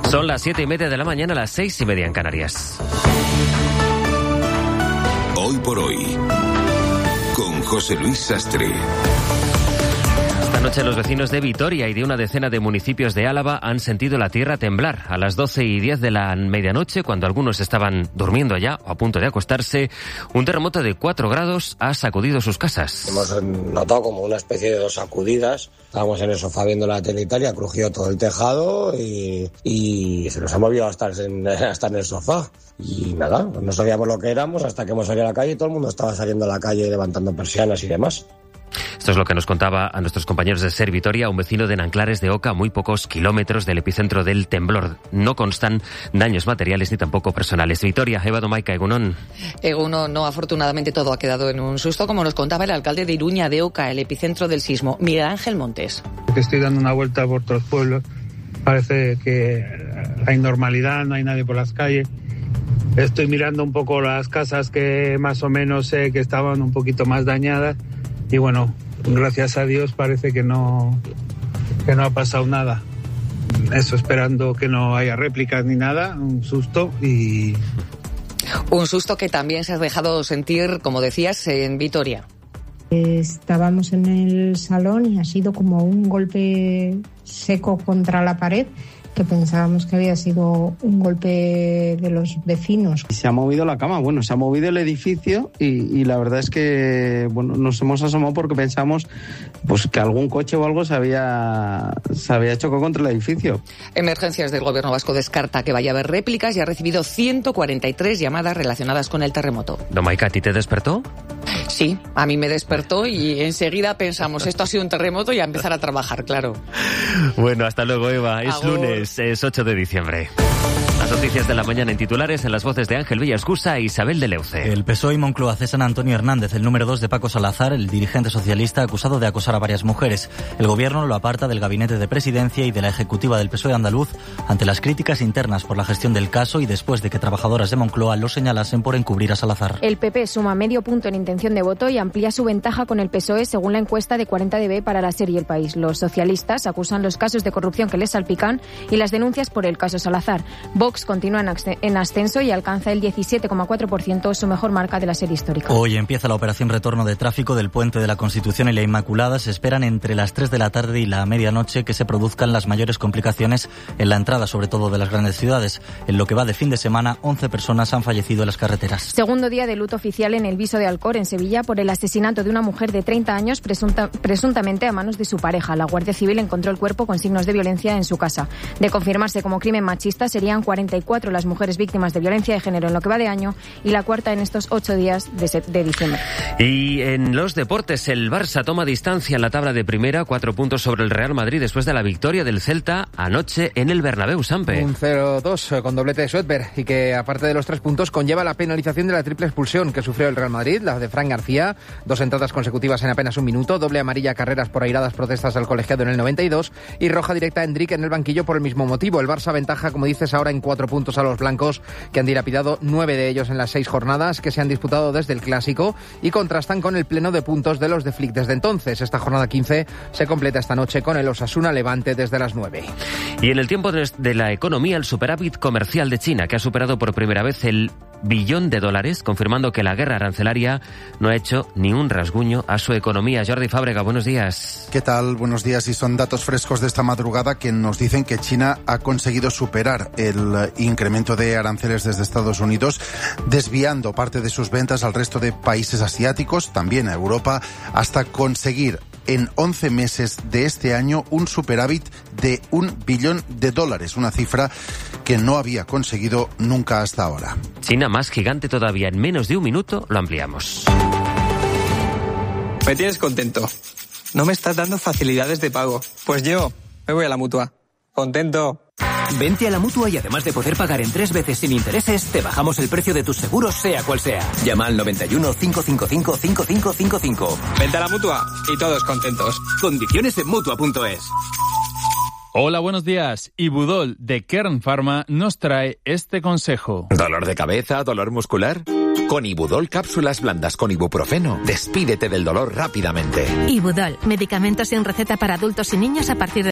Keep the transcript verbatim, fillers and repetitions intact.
Son las siete y media de la mañana, las seis y media en Canarias. Hoy por hoy, con José Luis Sastre. Esta noche los vecinos de Vitoria y de una decena de municipios de Álava han sentido la tierra temblar. A las doce y diez de la medianoche, cuando algunos estaban durmiendo ya o a punto de acostarse, un terremoto de cuatro grados ha sacudido sus casas. Hemos notado como una especie de dos sacudidas. Estábamos en el sofá viendo la tele y tal, y ha crujido todo el tejado y, y se nos ha movido hasta en, hasta en el sofá. Y nada, no sabíamos lo que éramos hasta que hemos salido a la calle y todo el mundo estaba saliendo a la calle levantando persianas y demás. Esto es lo que nos contaba a nuestros compañeros de Ser Vitoria, un vecino de Nanclares de Oca, a muy pocos kilómetros del epicentro del temblor. No constan daños materiales ni tampoco personales. Vitoria, Eva Domaica, Egunon. Egunon, no, afortunadamente todo ha quedado en un susto, como nos contaba el alcalde de Iruña de Oca, el epicentro del sismo, Miguel Ángel Montes. Estoy dando una vuelta por todos los pueblos, parece que hay normalidad, no hay nadie por las calles. Estoy mirando un poco las casas que más o menos sé que estaban un poquito más dañadas. Y bueno, gracias a Dios parece que no, que no ha pasado nada. Eso, esperando que no haya réplicas ni nada, un susto y... Un susto que también se ha dejado sentir, como decías, en Vitoria. Estábamos en el salón y ha sido como un golpe seco contra la pared, que pensábamos que había sido un golpe de los vecinos. Se ha movido la cama, bueno, se ha movido el edificio y, y la verdad es que bueno, nos hemos asomado porque pensamos pues que algún coche o algo se había, se había chocado contra el edificio. Emergencias del Gobierno vasco descarta que vaya a haber réplicas y ha recibido ciento cuarenta y tres llamadas relacionadas con el terremoto. Domaica, ¿a ti te despertó? Sí, a mí me despertó y enseguida pensamos, esto ha sido un terremoto y a empezar a trabajar, claro. Bueno, hasta luego, Eva. Es Agur. Lunes, es ocho de diciembre. Las noticias de la mañana en titulares, en las voces de Ángel Villascusa e Isabel de Leuce. El P S O E y Moncloa cesan a Antonio Hernández, el número dos de Paco Salazar, el dirigente socialista acusado de acosar a varias mujeres. El gobierno lo aparta del gabinete de presidencia y de la ejecutiva del P S O E andaluz ante las críticas internas por la gestión del caso y después de que trabajadoras de Moncloa lo señalasen por encubrir a Salazar. El P P suma medio punto en intención de voto y amplía su ventaja con el P S O E según la encuesta de cuarenta D B para la SER y El País. Los socialistas acusan los casos de corrupción que les salpican y las denuncias por el caso Salazar. Vox continúa en ascenso y alcanza el diecisiete coma cuatro por ciento, su mejor marca de la serie histórica. Hoy empieza la operación retorno de tráfico del Puente de la Constitución y la Inmaculada. Se esperan entre las tres de la tarde y la medianoche que se produzcan las mayores complicaciones en la entrada, sobre todo de las grandes ciudades. En lo que va de fin de semana, once personas han fallecido en las carreteras. Segundo día de luto oficial en el Viso de Alcor, en Sevilla, por el asesinato de una mujer de treinta años, presunta, presuntamente a manos de su pareja. La Guardia Civil encontró el cuerpo con signos de violencia en su casa. De confirmarse como crimen machista, serían cuarenta y cuatro las mujeres víctimas de violencia de género en lo que va de año y la cuarta en estos ocho días de, de diciembre. Y en los deportes, el Barça toma distancia en la tabla de primera, cuatro puntos sobre el Real Madrid después de la victoria del Celta anoche en el Bernabéu, Sampe. Un cero dos con doblete de Sweatberg y que aparte de los tres puntos conlleva la penalización de la triple expulsión que sufrió el Real Madrid, la de Fran García, dos entradas consecutivas en apenas un minuto, doble amarilla, carreras por airadas protestas al colegiado en el noventa y dos y roja directa a Endrick en el banquillo por el mismo motivo. El Barça ventaja, como dices, ahora en cuatro puntos a los blancos, que han dilapidado nueve de ellos en las seis jornadas que se han disputado desde el Clásico y contrastan con el pleno de puntos de los de Flick desde entonces. Esta jornada quince se completa esta noche con el Osasuna Levante desde las nueve. Y en el tiempo de la economía, el superávit comercial de China, que ha superado por primera vez el billón de dólares, confirmando que la guerra arancelaria no ha hecho ni un rasguño a su economía. Jordi Fábrega, buenos días. ¿Qué tal? Buenos días. Y son datos frescos de esta madrugada que nos dicen que China ha conseguido superar el incremento de aranceles desde Estados Unidos, desviando parte de sus ventas al resto de países asiáticos, también a Europa, hasta conseguir en once meses de este año un superávit de un billón de dólares, una cifra que no había conseguido nunca hasta ahora. China más gigante todavía. En menos de un minuto lo ampliamos. Me tienes contento. No me estás dando facilidades de pago. Pues yo me voy a la Mutua. Contento. Vente a la Mutua y además de poder pagar en tres veces sin intereses, te bajamos el precio de tus seguros sea cual sea. Llama al noventa y uno, cinco cinco cinco, cinco cinco cinco cinco. Vente a la Mutua y todos contentos. Condiciones en Mutua punto es. Hola, buenos días. Ibudol de Kern Pharma nos trae este consejo. ¿Dolor de cabeza? ¿Dolor muscular? Con Ibudol cápsulas blandas con ibuprofeno, despídete del dolor rápidamente. Ibudol, medicamentos sin receta para adultos y niños a partir de